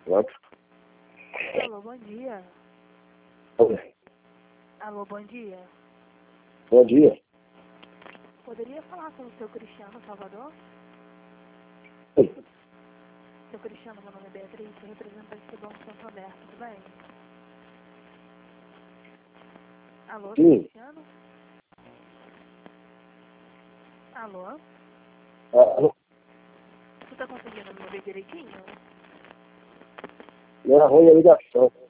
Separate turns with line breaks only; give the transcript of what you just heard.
Pronto.
Alô, bom dia.
Oi.
Alô, bom dia.
Bom dia.
Poderia falar com o seu Cristiano Salvador?
Oi.
Seu Cristiano, meu nome é Beatriz, sou representante do Banco Santander, tudo bem? Alô, seu
Sim.
Cristiano? Alô?
Alô?
Você tá conseguindo me ouvir direitinho?
Não é ruim a ligação.